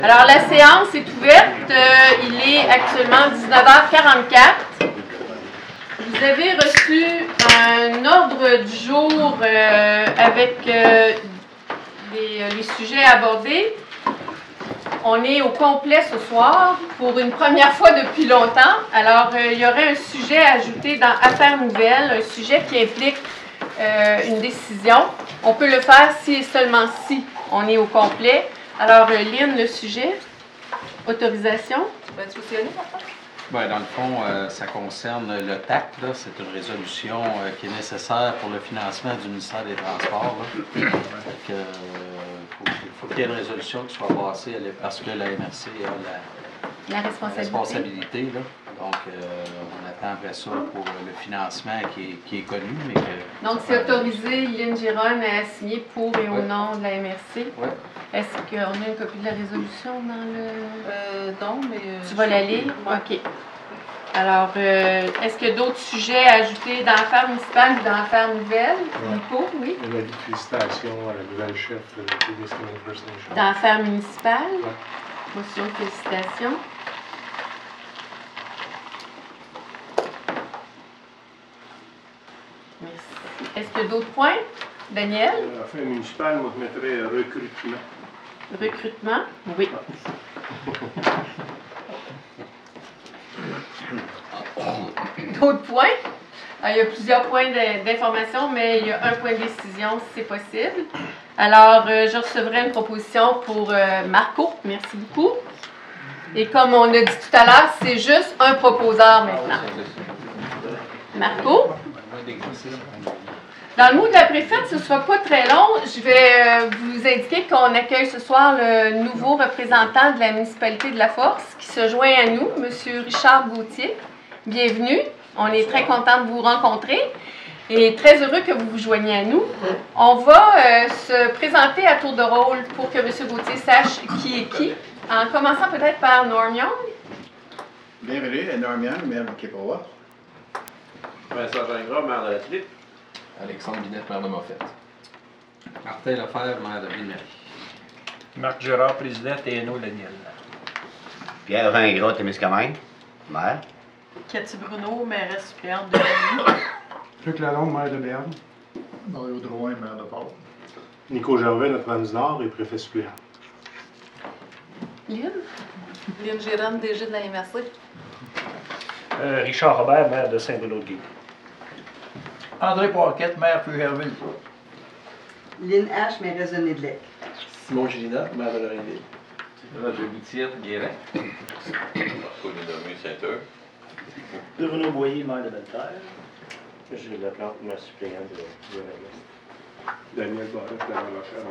Alors, la séance est ouverte. Il est actuellement 19h44. Vous avez reçu un ordre du jour avec les sujets abordés. On est au complet ce soir pour une première fois depuis longtemps. Alors, il y aurait un sujet à ajouter dans Affaires nouvelles, un sujet qui implique une décision. On peut le faire si et seulement si on est au complet. Alors, Lynn, le sujet, autorisation. Vas-tu cautionner, papa? Bien, dans le fond, ça concerne le TAC. C'est une résolution qui est nécessaire pour le financement du ministère des Transports. Il faut qu'il y ait une résolution qui soit passée parce que la MRC a la responsabilité. Donc, on attend après ça pour le financement qui est connu. Mais que, donc, c'est autorisé Lynn Giron à signer pour et au nom de la MRC. Oui. Est-ce qu'on a une copie de la résolution dans le... non, mais... Tu vas la lire? OK. Alors, est-ce qu'il y a d'autres sujets à ajouter dans l'affaire municipale ou dans l'affaire nouvelle? Nico, oui? Un avis de félicitations à la nouvelle chef de la Témiscamingue First Nation. Dans l'affaire municipale? Oui. Motion de félicitations. Merci. Est-ce qu'il y a d'autres points? Daniel? L'affaire municipale, moi, je mettrais recrutement. Recrutement? Oui. D'autres points? Il y a plusieurs points d'information, mais il y a un point de décision si c'est possible. Alors, je recevrai une proposition pour Marco. Merci beaucoup. Et comme on a dit tout à l'heure, c'est juste un proposeur maintenant. Marco? Dans le mot de la préfète, ce ne sera pas très long. Je vais vous indiquer qu'on accueille ce soir le nouveau représentant de la municipalité de La Force qui se joint à nous, M. Richard Gauthier. Bienvenue. On est très content de vous rencontrer et très heureux que vous vous joigniez à nous. On va se présenter à tour de rôle pour que M. Gauthier sache qui est qui, en commençant peut-être par Norm Young. Bienvenue à Norm Young, maire de Képawa. Vincent Gingras, maire de la Tulipe. Alexandre Binette, maire de Moffett. Martin Lefebvre, maire de Ville-Marie. Marc Gérard, président, TNO Daniel. Pierre Vingras, Témiscamingue, maire. Cathy Bruno, mairesse suppléante de Lévis. Luc Lalonde, maire de Berne. Mario Drouin, maire de Port. Nico Gervais, Notre-Dame-du-Nord et préfet suppléant. Lynn? Lynn Giron, DG de la MRC. Richard Robert, maire de Saint-Bruno-de-Guy. André Poirquette, maire Pugerville. Lynn H, mairesse de Nédelec. Simon Gélina, maire de Lorraineville. Roger Goutier, Guérin. Marco Dénommé, Saint-Euр. Bruno Boyer, maire de Belleterre. Gilles Laplante, maire suppléant de l'Ouest. Daniel Barrette, la Rochelle,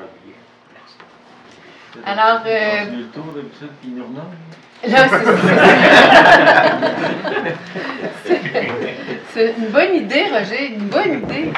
en Alors, Le tour d'habitude, puis nous renomment. là, c'est une bonne idée, Roger, une bonne idée.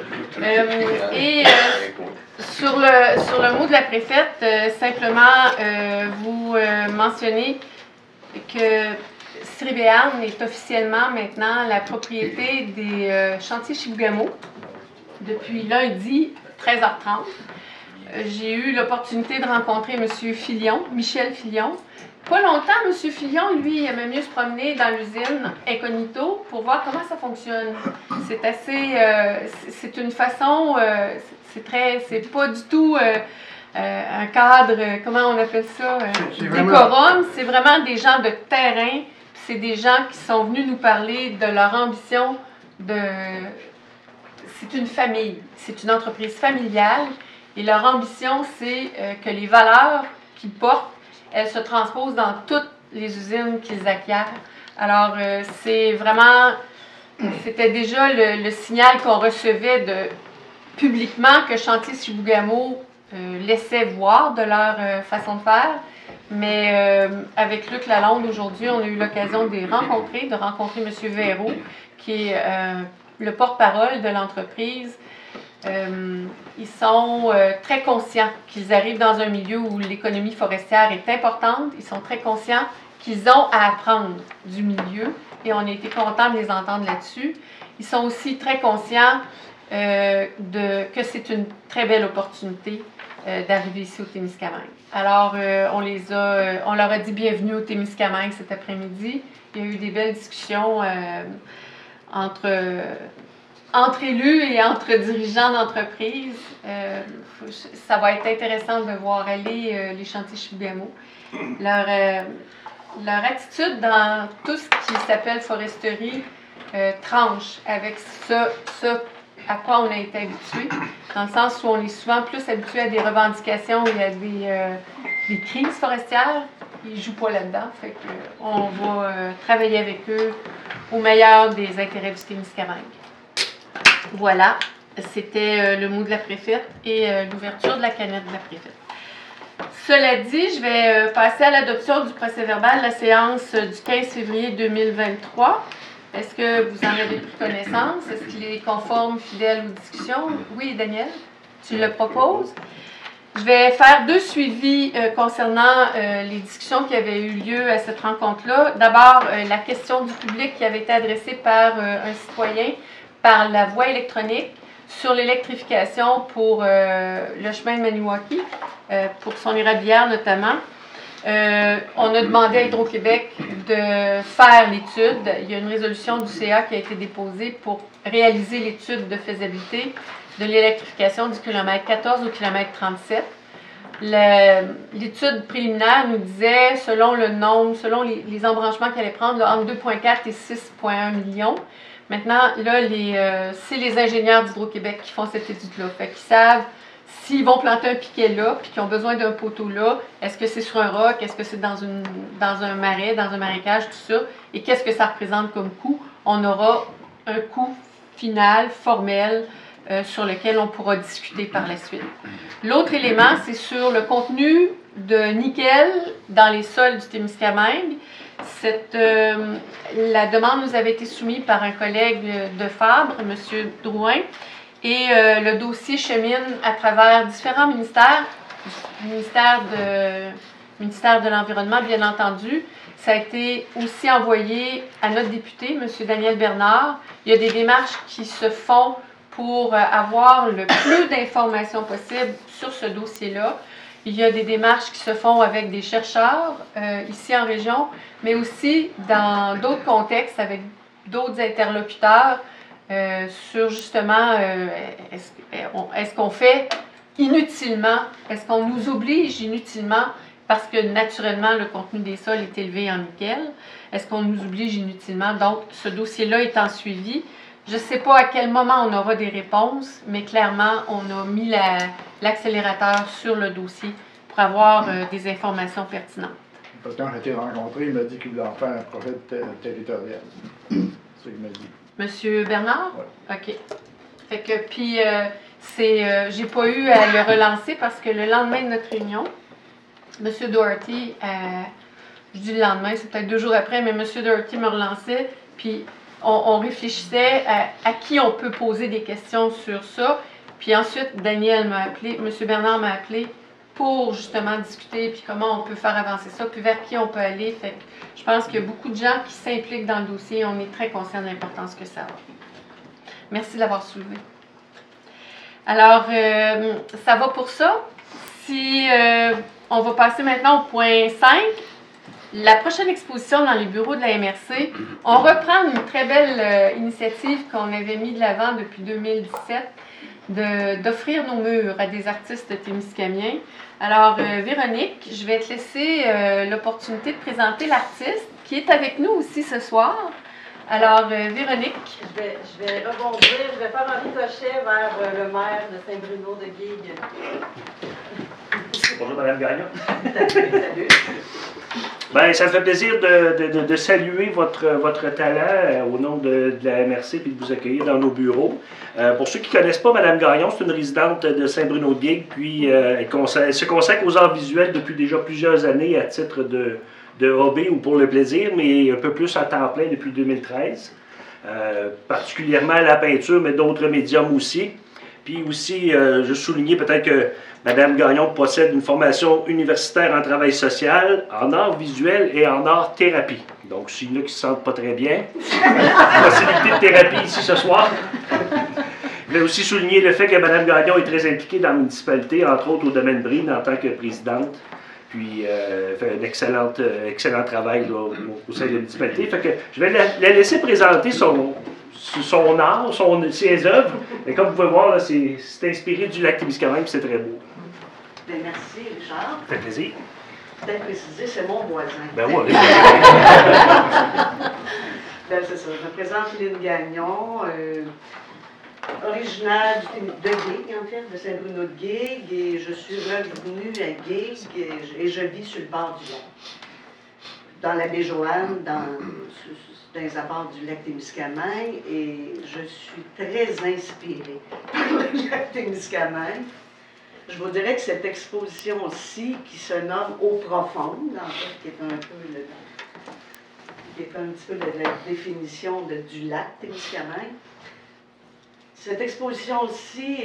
Sur le mot de la préfète, simplement vous mentionnez que Siribéarn est officiellement maintenant la propriété des chantiers Chibougamau depuis lundi 13h30. J'ai eu l'opportunité de rencontrer M. Filion, Michel Filion. Pas longtemps, M. Filion, lui, il aimait mieux se promener dans l'usine incognito pour voir comment ça fonctionne. C'est assez... c'est une façon... c'est pas du tout un cadre... comment on appelle ça? Décorum. C'est vraiment des gens de terrain. C'est des gens qui sont venus nous parler de leur ambition de... C'est une famille. C'est une entreprise familiale. Et leur ambition, c'est que les valeurs qu'ils portent, elles se transposent dans toutes les usines qu'ils acquièrent. Alors, c'est vraiment... C'était déjà le signal qu'on recevait publiquement que Chantier Chibougamau laissait voir de leur façon de faire. Mais avec Luc Lalonde, aujourd'hui, on a eu l'occasion de les rencontrer, de rencontrer M. Véraud, qui est le porte-parole de l'entreprise. Ils sont très conscients qu'ils arrivent dans un milieu où l'économie forestière est importante. Ils sont très conscients qu'ils ont à apprendre du milieu et on a été contents de les entendre là-dessus. Ils sont aussi très conscients que c'est une très belle opportunité d'arriver ici au Témiscamingue. Alors, on leur a dit bienvenue au Témiscamingue cet après-midi. Il y a eu des belles discussions entre élus et entre dirigeants d'entreprise. Ça va être intéressant de voir aller les chantiers Chibougamau. Leur attitude dans tout ce qui s'appelle foresterie tranche avec ça à quoi on a été habitué, dans le sens où on est souvent plus habitué à des revendications et à des crises forestières. Ils ne jouent pas là-dedans, fait qu'on va travailler avec eux au meilleur des intérêts du Témiscamingue. Voilà, c'était le mot de la préfète et l'ouverture de la canette de la préfète. Cela dit, je vais passer à l'adoption du procès-verbal de la séance du 15 février 2023. Est-ce que vous en avez pris connaissance? Est-ce qu'il est conforme, fidèle aux discussions? Oui, Daniel, tu le proposes. Je vais faire 2 suivis concernant les discussions qui avaient eu lieu à cette rencontre-là. D'abord, la question du public qui avait été adressée par un citoyen par la voie électronique sur l'électrification pour le chemin de Maniwaki, pour son érablière notamment. On a demandé à Hydro-Québec de faire l'étude. Il y a une résolution du CA qui a été déposée pour réaliser l'étude de faisabilité de l'électrification du kilomètre 14 au kilomètre 37. L'étude préliminaire nous disait, selon le nombre, selon les embranchements qu'elle allait prendre, là, entre 2,4 et 6,1 millions. Maintenant, là, c'est les ingénieurs d'Hydro-Québec qui font cette étude-là. Fait qu'ils savent s'ils vont planter un piquet là, puis qu'ils ont besoin d'un poteau là, est-ce que c'est sur un roc, est-ce que c'est dans un marais, dans un marécage, tout ça, et qu'est-ce que ça représente comme coût? On aura un coût final, formel, sur lequel on pourra discuter par la suite. L'autre élément, c'est sur le contenu de nickel dans les sols du Témiscamingue. La demande nous avait été soumise par un collègue de Fabre, M. Drouin, et le dossier chemine à travers différents ministères, ministère de l'Environnement, bien entendu. Ça a été aussi envoyé à notre député, M. Daniel Bernard. Il y a des démarches qui se font pour avoir le plus d'informations possible sur ce dossier-là. Il y a des démarches qui se font avec des chercheurs ici en région, mais aussi dans d'autres contextes avec d'autres interlocuteurs sur justement est-ce qu'on fait inutilement, est-ce qu'on nous oblige inutilement parce que naturellement le contenu des sols est élevé en nickel, est-ce qu'on nous oblige inutilement? Donc ce dossier-là étant suivi, je ne sais pas à quel moment on aura des réponses, mais clairement on a mis l'accélérateur sur le dossier pour avoir des informations pertinentes. Parce que quand j'ai été rencontré, il m'a dit qu'il voulait en faire un projet territorial. C'est ce qu'il m'a dit. Monsieur Bernard? Oui. OK. Fait que, puis, j'ai pas eu à le relancer parce que le lendemain de notre réunion, Monsieur Doherty, je dis le lendemain, c'est peut-être 2 jours après, mais Monsieur Doherty me relançait, puis on réfléchissait à qui on peut poser des questions sur ça. Puis ensuite, Daniel m'a appelé, Monsieur Bernard m'a appelé pour justement discuter, puis comment on peut faire avancer ça, puis vers qui on peut aller. Fait que je pense qu'il y a beaucoup de gens qui s'impliquent dans le dossier et on est très conscient de l'importance que ça a. Merci de l'avoir soulevé. Alors, ça va pour ça. Si on va passer maintenant au point 5. La prochaine exposition dans les bureaux de la MRC, on reprend une très belle initiative qu'on avait mis de l'avant depuis 2017, d'offrir nos murs à des artistes témiscamiens. Alors, Véronique, je vais te laisser l'opportunité de présenter l'artiste qui est avec nous aussi ce soir. Alors, Véronique. Je vais rebondir, je vais faire un ricochet vers le maire de Saint-Bruno de Guigues. Bonjour, Mme Gagnon. Salut. Bien, ça me fait plaisir de saluer votre talent au nom de la MRC et de vous accueillir dans nos bureaux. Pour ceux qui ne connaissent pas Mme Gagnon, c'est une résidente de Saint-Bruno-de-Guigues, puis elle se consacre aux arts visuels depuis déjà plusieurs années à titre de hobby ou pour le plaisir, mais un peu plus à temps plein depuis 2013. Particulièrement à la peinture, mais d'autres médiums aussi. Puis aussi, je soulignais peut-être que Mme Gagnon possède une formation universitaire en travail social, en art visuel et en art thérapie. Donc, s'il y en a qui ne se sentent pas très bien, possibilité de thérapie ici ce soir. voulais aussi souligner le fait que Mme Gagnon est très impliquée dans la municipalité, entre autres au domaine Brine en tant que présidente. Puis fait un excellent travail là, au sein de la municipalité. Fait que je vais la laisser présenter son art, ses œuvres. Et comme vous pouvez voir, c'est inspiré du lac Témiscamingue, puis c'est très beau. Bien, merci, Richard. Ça fait plaisir. Peut-être préciser, c'est mon voisin. Ben oui. Ben, c'est ça. Je me présente Lynn Gagnon, originaire de Guigues, en fait, de Saint-Bruno-de-Guigues, et je suis revenue à Guigues et je vis sur le bord du lac. Dans la baie Joanne, dans les abords du lac Témiscamingue, et je suis très inspirée par le lac Témiscamingue. Je vous dirais que cette exposition-ci, qui se nomme Eau profonde, en fait, qui est un petit peu la définition du lac Témiscamingue. Cette exposition-ci,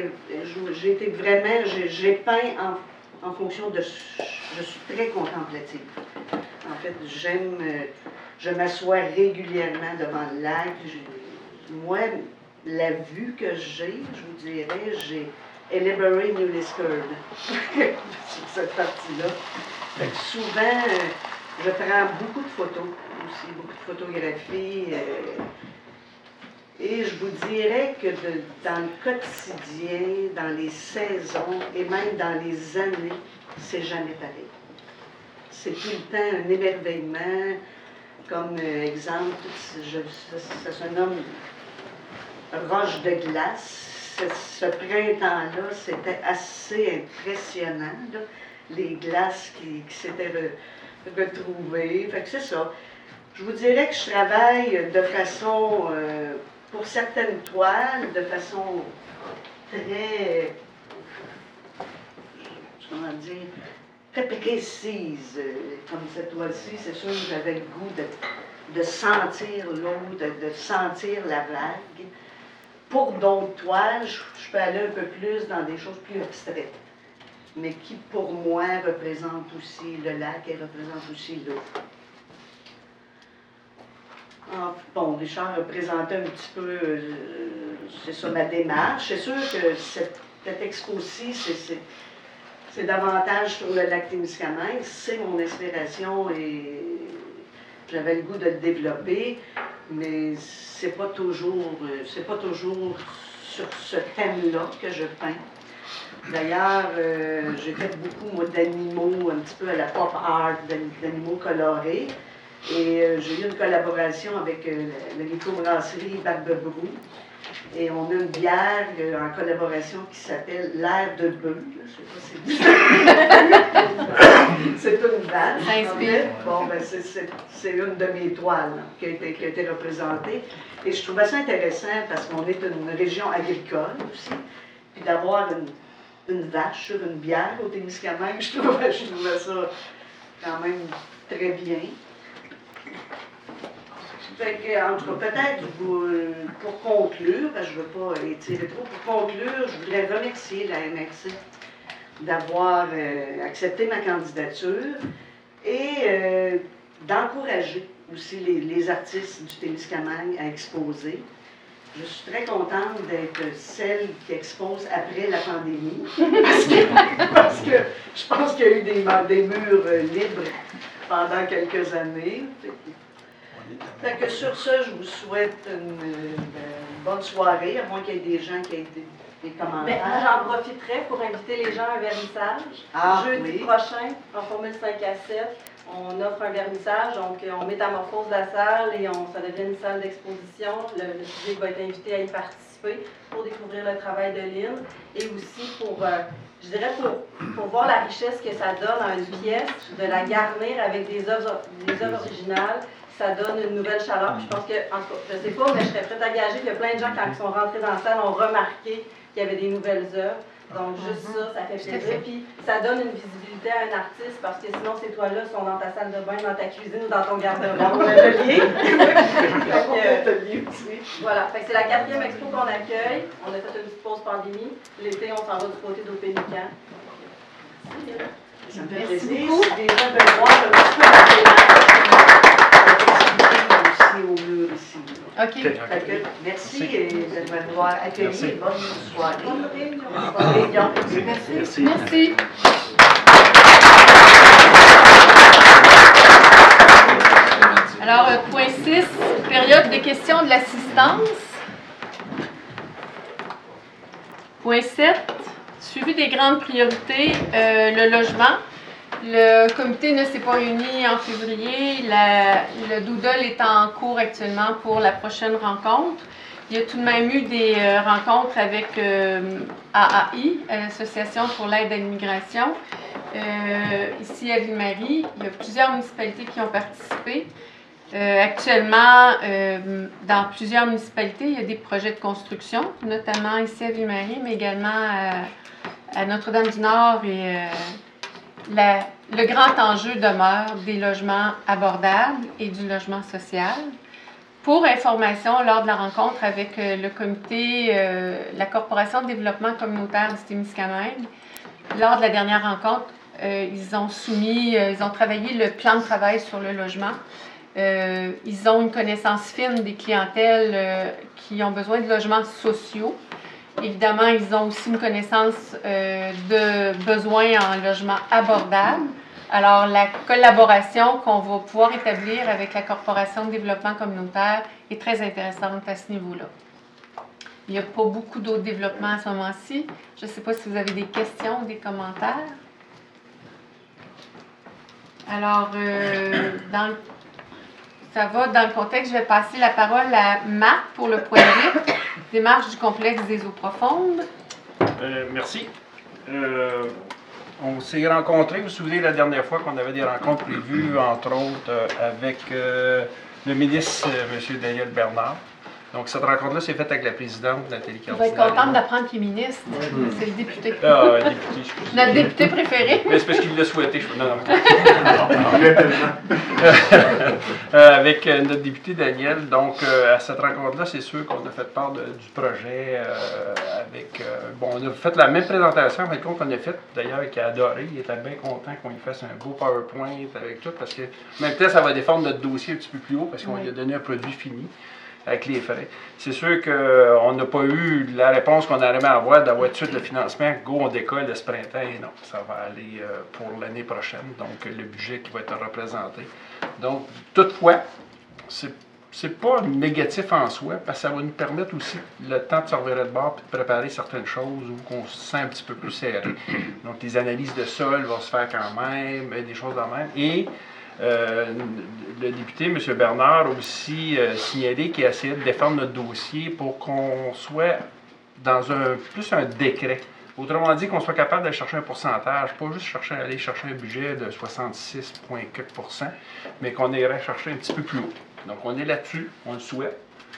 j'ai peint en fonction de... Je suis très contemplative. En fait, je m'assois régulièrement devant le lac. Moi, la vue que j'ai, je vous dirais, j'ai Elaborate New Liskeard sur cette partie-là. Souvent, je prends beaucoup de photos aussi, beaucoup de photographies. Et je vous dirais que dans le quotidien, dans les saisons et même dans les années, c'est jamais pareil. C'est tout le temps un émerveillement. Comme exemple, ça se nomme roche de glace. Ce printemps-là, c'était assez impressionnant, là, les glaces qui s'étaient retrouvées. Fait que c'est ça. Je vous dirais que je travaille de façon, pour certaines toiles, de façon très, comment dire, très précise. Comme cette toile-ci, c'est sûr que j'avais le goût de sentir l'eau, de sentir la vague. Pour d'autres toiles, je peux aller un peu plus dans des choses plus abstraites, mais qui, pour moi, représentent aussi le lac et représentent aussi l'eau. Bon, Richard a présenté un petit peu, c'est ça ma démarche. C'est sûr que cette expo-ci, c'est davantage sur le lac Témiscamingue. C'est mon inspiration et j'avais le goût de le développer, mais c'est pas toujours sur ce thème-là que je peins. D'ailleurs, j'ai fait beaucoup, moi, d'animaux, un petit peu à la pop art, d'animaux colorés. Et j'ai eu une collaboration avec la microbrasserie Barbe-Brou. Et on a une bière en collaboration qui s'appelle l'Air de Bœuf. Je ne sais pas si c'est une vache. En fait. Bon, ben c'est une de mes toiles là, qui a été représentée. Et je trouvais ça intéressant parce qu'on est une région agricole aussi. Puis d'avoir une vache sur une bière au Témiscamingue, je trouvais ça quand même très bien. Fait que, en tout cas, peut-être pour conclure, parce que je ne veux pas étirer trop, pour conclure, je voudrais remercier la MRC d'avoir accepté ma candidature et d'encourager aussi les artistes du Témiscamingue à exposer. Je suis très contente d'être celle qui expose après la pandémie, parce que je pense qu'il y a eu des murs libres pendant quelques années. Fait que sur ce, je vous souhaite une bonne soirée, à moins qu'il y ait des gens qui aient des commentaires. Bien, j'en profiterai pour inviter les gens à un vernissage. Jeudi prochain, en formule 5 à 7, on offre un vernissage, donc on métamorphose la salle et ça devient une salle d'exposition. Le public va être invité à y participer pour découvrir le travail de Lynn et aussi pour, je dirais, pour voir la richesse que ça donne à une pièce, de la garnir avec des œuvres originales. Ça donne une nouvelle chaleur. Puis je pense que, en tout cas, je ne sais pas, mais je serais prête à gager qu'il y a plein de gens, quand ils sont rentrés dans la salle, ont remarqué qu'il y avait des nouvelles œuvres. Donc, juste ça fait plaisir. Puis, ça donne une visibilité à un artiste, parce que sinon, ces toiles-là sont dans ta salle de bain, dans ta cuisine ou dans ton garde-robe. Dans mon atelier. Voilà. Fait que c'est la 4e expo qu'on accueille. On a fait une petite pause pandémie. L'été, on s'en va du côté d'Opénican. Ça me fait plaisir. Si les gens veulent voir un petit peu de théâtre, aussi au mur ici. OK. Fait que, merci de m'avoir accueilli. Bonne soirée. Bonne réunion. Merci. Merci. Alors, point 6, période de questions de l'assistance. Point 7, suivi des grandes priorités, le logement. Le comité ne s'est pas réuni en février. Le doodle est en cours actuellement pour la prochaine rencontre. Il y a tout de même eu des rencontres avec AAI, Association pour l'aide à l'immigration. Ici à Ville-Marie, il y a plusieurs municipalités qui ont participé. Actuellement, dans plusieurs municipalités, il y a des projets de construction, notamment ici à Ville-Marie, mais également à Notre-Dame-du-Nord. Et le grand enjeu demeure des logements abordables et du logement social. Pour information, lors de la rencontre avec le comité, la Corporation de développement communautaire du Témiscamingue, lors de la dernière rencontre, ils ont travaillé le plan de travail sur le logement. Ils ont une connaissance fine des clientèles qui ont besoin de logements sociaux. Évidemment, ils ont aussi une connaissance de besoins en logement abordable. Alors, la collaboration qu'on va pouvoir établir avec la Corporation de développement communautaire est très intéressante à ce niveau-là. Il n'y a pas beaucoup d'autres développements à ce moment-ci. Je ne sais pas si vous avez des questions ou des commentaires. Alors, ça va dans le contexte. Je vais passer la parole à Marc pour le point 8, démarche du complexe des eaux profondes. Merci. On s'est rencontrés, vous vous souvenez la dernière fois qu'on avait des rencontres prévues, entre autres, avec le ministre, M. Daniel Bernard. Donc, cette rencontre-là s'est faite avec la présidente, Nathalie Cardinal. On va être contente d'apprendre qu'il est ministre. C'est le député. Ah, député, excusez. Notre député préféré. Mais c'est parce qu'il l'a souhaité. Non. Avec notre député Daniel. Donc, à cette rencontre-là, c'est sûr qu'on a fait part du projet on a fait la même présentation, mais qu'on a faite, d'ailleurs, qui a adoré. Il était bien content qu'on lui fasse un beau PowerPoint avec tout, parce que, en même temps, ça va défendre notre dossier un petit peu plus haut, parce qu'on lui a donné un produit fini avec les frais. C'est sûr qu'on n'a pas eu la réponse qu'on aurait aimé avoir d'avoir tout de suite le financement. Go, on décolle de ce printemps. Et non, ça va aller pour l'année prochaine. Donc, le budget qui va être représenté. Donc, toutefois, c'est pas négatif en soi, parce que ça va nous permettre aussi le temps de se revirer de bord et de préparer certaines choses où on se sent un petit peu plus serré. Donc, les analyses de sol vont se faire quand même, des choses de même. Et le député, M. Bernard, a aussi signalé qu'il a essayé de défendre notre dossier pour qu'on soit dans plus un décret. Autrement dit, qu'on soit capable d'aller chercher un pourcentage, pas juste aller chercher un budget de 66,4%, mais qu'on irait chercher un petit peu plus haut. Donc, on est là-dessus, on le souhaite.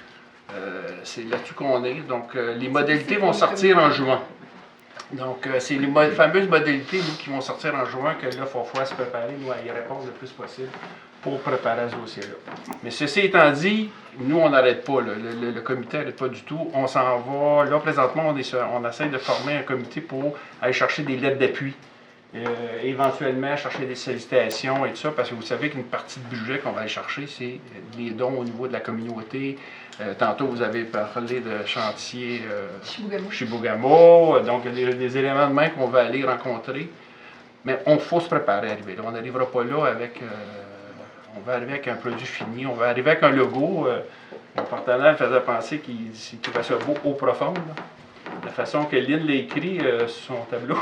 C'est là-dessus qu'on est. Donc, les modalités vont sortir en juin. Donc, c'est les fameuses modalités, nous, qui vont sortir en juin, que là, il faut se préparer, nous, à y répondre le plus possible pour préparer ce dossier-là. Mais ceci étant dit, nous, on n'arrête pas, le comité n'arrête pas du tout. On s'en va, là, présentement, on essaie de former un comité pour aller chercher des lettres d'appui. Éventuellement, chercher des sollicitations et tout ça, parce que vous savez qu'une partie du budget qu'on va aller chercher, c'est les dons au niveau de la communauté. Tantôt, vous avez parlé de chantier Chibougamau, donc il y a des éléments de main qu'on va aller rencontrer. Mais on faut se préparer à arriver là. On n'arrivera pas là avec... on va arriver avec un produit fini, on va arriver avec un logo. Mon partenaire faisait penser qu'il trouvait ça beau, eau profonde. La façon que Lynn l'a écrit sur son tableau.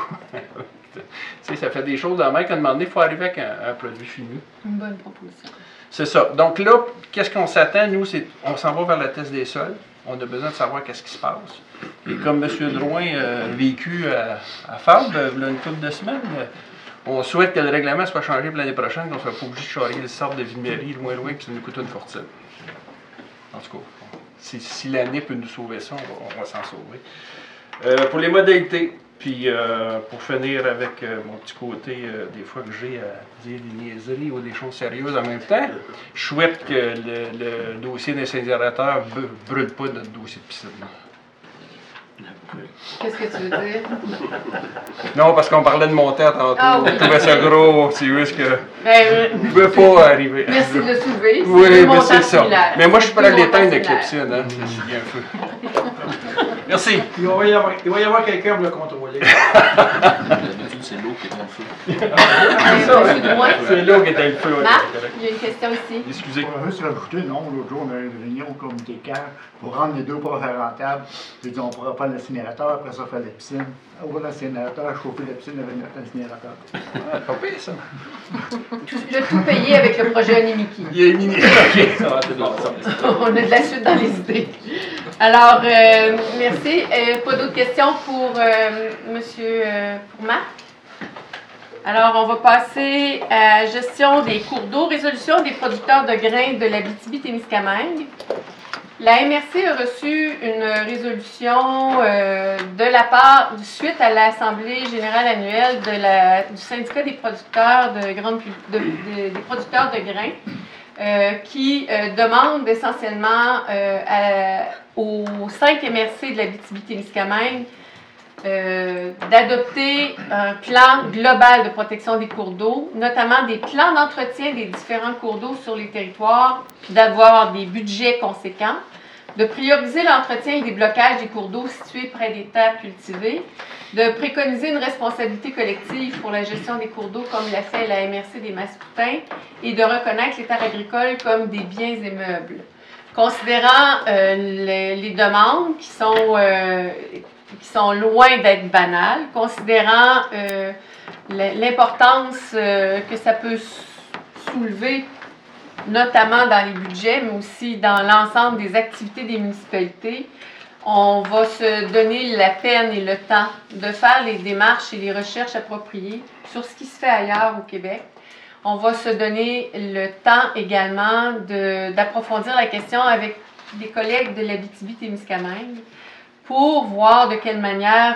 Ça fait des choses en main qu'à un moment donné, il faut arriver avec un produit fini. Une bonne proposition. C'est ça. Donc là, qu'est-ce qu'on s'attend, nous, on s'en va vers le test des sols. On a besoin de savoir qu'est-ce qui se passe. Et comme M. Drouin a vécu à Fabre, il y a une couple de semaines, on souhaite que le règlement soit changé pour l'année prochaine, qu'on ne soit pas obligé de charrier le sort de Ville-Marie loin, puis ça nous coûte une fortune. En tout cas, si l'année peut nous sauver ça, on va s'en sauver. Pour les modalités, puis pour finir avec mon petit côté, des fois que j'ai à dire des niaiseries ou des choses sérieuses en même temps, je souhaite que le dossier d'incinérateur ne brûle pas notre dossier de piscine. Qu'est-ce que tu veux dire? Non, parce qu'on parlait de montaire tantôt. Ah oui. On trouvait ça gros, c'est juste que. Ben, ne pouvait pas arriver. merci de le soulever. Oui, deux mais montants c'est ça. similaires. Mais moi, je suis prêt à Deux l'éteindre montants avec similaires. l'Epson, hein. Ça suffit un feu. Merci. Il va y avoir quelqu'un pour le contrôler. D'habitude, c'est l'eau qui est dans le feu. Monsieur Drouin. C'est là qu'était le feu. Marc, il y a une question ici. Excusez. On va juste rajouter, non, l'autre jour, on a eu une réunion au comité CAR pour rendre les deux projets rentables. J'ai dit, on pourra faire l'incinérateur, après ça, faire la piscine. On va l'incinérateur, chauffer la piscine avec notre incinérateur. Pas pire, ça. Je vais tout payer avec le projet Onimiki. Il y a une idée. OK. Ça va être de l'ensemble. On a de la suite dans les idées. Alors, merci. Pas d'autres questions pour pour Marc? Alors, on va passer à gestion des cours d'eau, résolution des producteurs de grains de l'Abitibi-Témiscamingue. La MRC a reçu une résolution de la part, suite à l'Assemblée générale annuelle du syndicat des producteurs des producteurs de grains qui demande essentiellement aux 5 MRC de l'Abitibi-Témiscamingue d'adopter un plan global de protection des cours d'eau, notamment des plans d'entretien des différents cours d'eau sur les territoires, puis d'avoir des budgets conséquents, de prioriser l'entretien et déblocage des cours d'eau situés près des terres cultivées, de préconiser une responsabilité collective pour la gestion des cours d'eau comme l'a fait la MRC des Mascoutins et de reconnaître les terres agricoles comme des biens immeubles. Considérant les demandes qui sont loin d'être banales, considérant l'importance que ça peut soulever, notamment dans les budgets, mais aussi dans l'ensemble des activités des municipalités, on va se donner la peine et le temps de faire les démarches et les recherches appropriées sur ce qui se fait ailleurs au Québec. On va se donner le temps également d'approfondir la question avec des collègues de l'Abitibi-Témiscamingue pour voir de quelle manière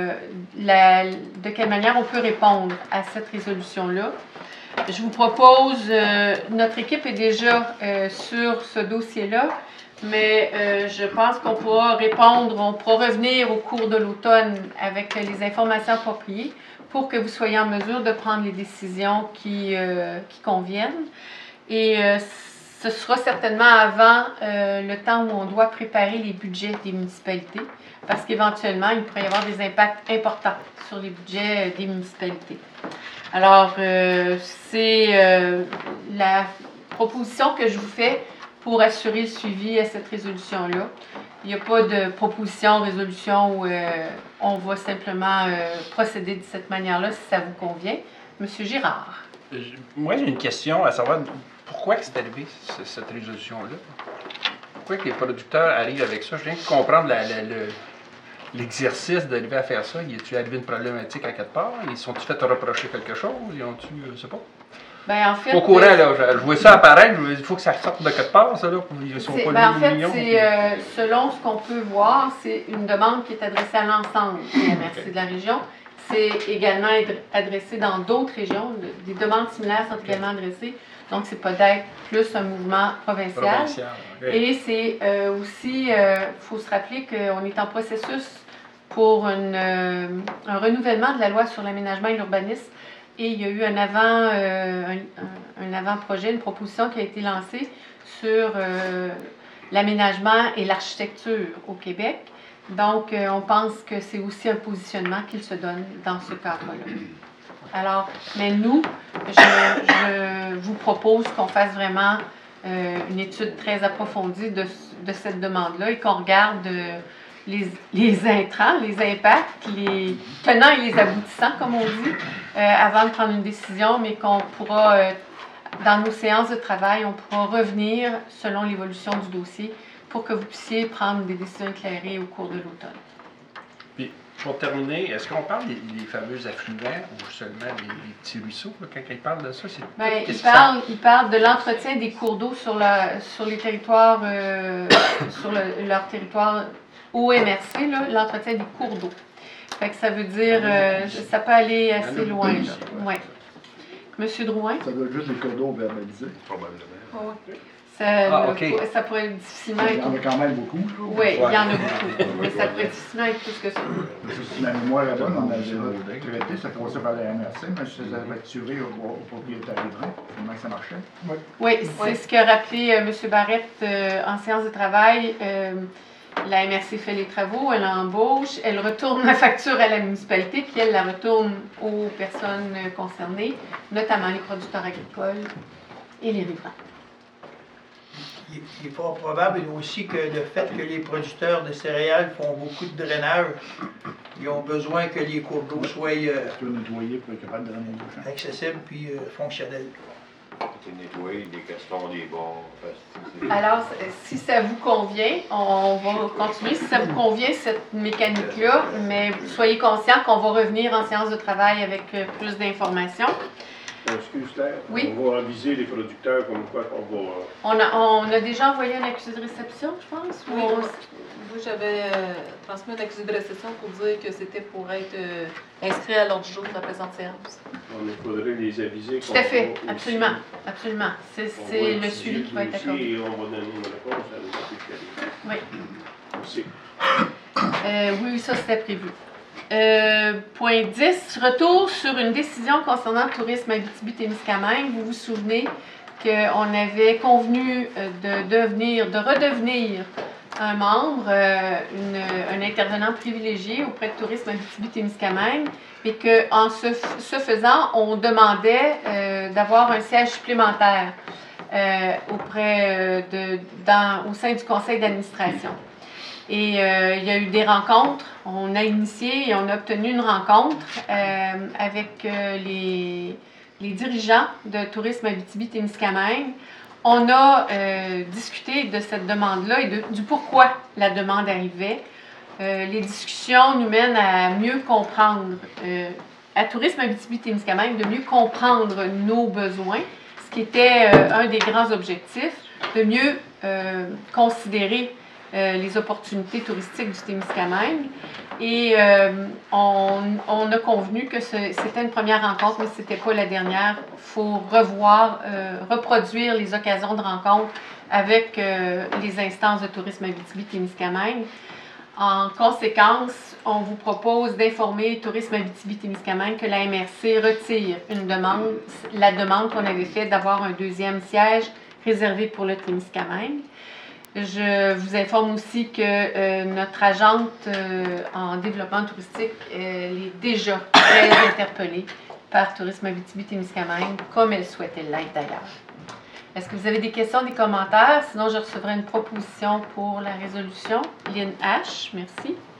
on peut répondre à cette résolution-là. Je vous propose, notre équipe est déjà sur ce dossier-là, mais je pense qu'on pourra répondre, on pourra revenir au cours de l'automne avec les informations appropriées pour que vous soyez en mesure de prendre les décisions qui conviennent. Et ce sera certainement avant le temps où on doit préparer les budgets des municipalités, parce qu'éventuellement, il pourrait y avoir des impacts importants sur les budgets des municipalités. Alors, c'est la proposition que je vous fais pour assurer le suivi à cette résolution-là. Il n'y a pas de proposition, résolution où on va simplement procéder de cette manière-là si ça vous convient. Monsieur Girard. Moi, j'ai une question à savoir pourquoi c'est arrivé cette résolution-là? Pourquoi que les producteurs arrivent avec ça? Je viens de comprendre l'exercice d'arriver à faire ça. Y a-t-il arrivé une problématique à quelque part? Ils sont-ils fait reprocher quelque chose? Ils ont-tu, je sais pas. Ben, en fait, au courant, là, je vois ça apparaître, il faut que ça sorte de quelque part, ça, là. Ils sont pas en fait, millions. selon ce qu'on peut voir, c'est une demande qui est adressée à l'ensemble des MRC de la région. C'est également adressé dans d'autres régions. Des demandes similaires sont également adressées. Donc, c'est peut-être plus un mouvement provincial. Okay. Et c'est aussi, il faut se rappeler qu'on est en processus pour un renouvellement de la loi sur l'aménagement et l'urbanisme. Et il y a eu un avant-projet, une proposition qui a été lancée sur l'aménagement et l'architecture au Québec. Donc, on pense que c'est aussi un positionnement qu'il se donne dans ce cadre-là. Alors, mais nous, je vous propose qu'on fasse vraiment une étude très approfondie de cette demande-là et qu'on regarde les intrants, les impacts, les tenants et les aboutissants, comme on dit, avant de prendre une décision, mais qu'on pourra, dans nos séances de travail, on pourra revenir selon l'évolution du dossier pour que vous puissiez prendre des décisions éclairées au cours de l'automne. Puis, pour terminer, est-ce qu'on parle des fameux affluents ou seulement des petits ruisseaux? Là, quand ils parlent de ça, c'est il parle de l'entretien des cours d'eau sur les territoires, sur leur territoire au MRC, l'entretien des cours d'eau. Fait que ça veut dire, ça peut aller assez loin. Ouais. Monsieur Drouin? Ça doit être juste des codos verbalisés. Probablement. Ça pourrait difficilement être... Il y en a quand même beaucoup. Oui, il y en a beaucoup. Mais ça pourrait difficilement être plus que ça. Si ma mémoire est bonne, on a déjà traité, ça commençait par la MRC, mais je les avais tirés au propriétaire riverain. Comment ça marchait? Oui, c'est ce qu'a rappelé M. Barrette en séance de travail. La MRC fait les travaux, elle embauche, elle retourne la facture à la municipalité, puis elle la retourne aux personnes concernées, notamment les producteurs agricoles et les riverains. Il est fort probable aussi que le fait que les producteurs de céréales font beaucoup de drainage, ils ont besoin que les cours d'eau soient nettoyés pour être capable de drainer l'eau. Accessibles puis fonctionnels. Nettoyer des castons, des bords. Alors, si ça vous convient, on va continuer. Si ça vous convient, cette mécanique-là, mais soyez conscient qu'on va revenir en séance de travail avec plus d'informations. Excuse-Claire, oui. On va aviser les producteurs comme quoi qu'on va... On a déjà envoyé un accusé de réception, je pense? Oui, moi j'avais transmis un accusé de réception pour dire que c'était pour être inscrit à l'ordre du jour de la présente séance. Il faudrait les aviser. Tout à fait, absolument, absolument. C'est le suivi qui va être accordé. Et on va donner une réponse à nos Oui. Aussi. Oui, ça c'était prévu. Point 10, retour sur une décision concernant le tourisme Abitibi-Témiscamingue. Vous vous souvenez qu'on avait convenu de redevenir un membre, un intervenant privilégié auprès de Tourisme Abitibi-Témiscamingue et qu'en ce faisant, on demandait d'avoir un siège supplémentaire au sein du conseil d'administration. Et il y a eu des rencontres, on a initié et on a obtenu une rencontre avec les dirigeants de Tourisme Abitibi-Témiscamingue. On a discuté de cette demande-là et du pourquoi la demande arrivait. Les discussions nous mènent à mieux comprendre, à Tourisme Abitibi-Témiscamingue, de mieux comprendre nos besoins, ce qui était un des grands objectifs, de mieux considérer les opportunités touristiques du Témiscamingue. Et on a convenu que c'était une première rencontre, mais ce n'était pas la dernière. Il faut reproduire les occasions de rencontre avec les instances de tourisme Abitibi-Témiscamingue. En conséquence, on vous propose d'informer Tourisme Abitibi-Témiscamingue que la MRC retire la demande qu'on avait faite d'avoir un deuxième siège réservé pour le Témiscamingue. Je vous informe aussi que notre agente en développement touristique est déjà très interpellée par Tourisme Abitibi-Témiscamingue, comme elle souhaitait l'être d'ailleurs. Est-ce que vous avez des questions, des commentaires? Sinon, je recevrai une proposition pour la résolution. Lynn H., merci.